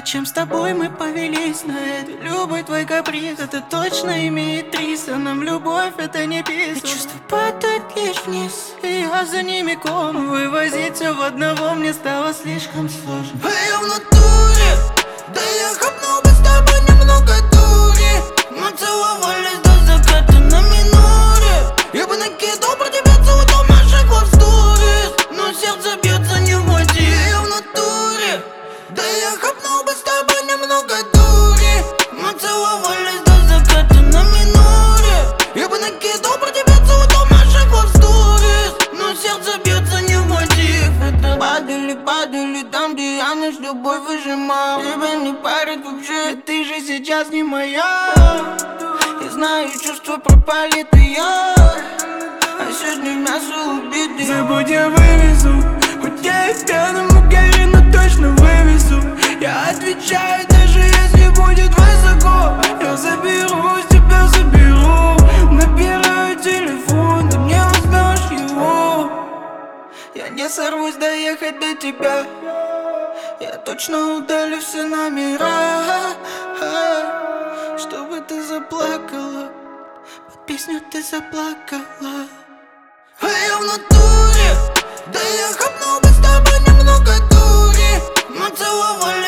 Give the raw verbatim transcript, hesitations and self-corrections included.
Зачем с тобой мы повелись на это? Любой твой каприз, это точно имеет приз. А нам любовь это не писано. Чувства падают лишь вниз, и я за ними ком. Вывозить все в одного мне стало слишком сложно. А я в натуре, да я хапнул бы с тобой немного дури. Мы целовались до заката на миноре. Я бы накидал про тебя целый дом наших love stories, но сердце бьется не в мотив. Я в натуре, да я хапнул бы с тобой немного дури. Мы целовались до заката на миноре. Я бы накидал про тебя целый дом наших love stories, но сердце бьется не в мотив. Это падали, падали там, где я наш любовь выжимал. Тебя не парит вообще, ты же сейчас не моя. Я знаю, чувства пропали, ты я. А сегодня мясо убитый. Забудь, я вывезу, хоть я и в пьяном угаре, но точно вывезу. Я отвечаю, даже если будет высоко. Я заберу, тебя заберу. Набираю телефон, ты мне возьмешь его. Я не сорвусь доехать до тебя. Я точно удалю все номера, чтобы ты заплакала. Под песню ты заплакала. А я в натуре, да я хапнул бы с тобой немного дури. Мы целовались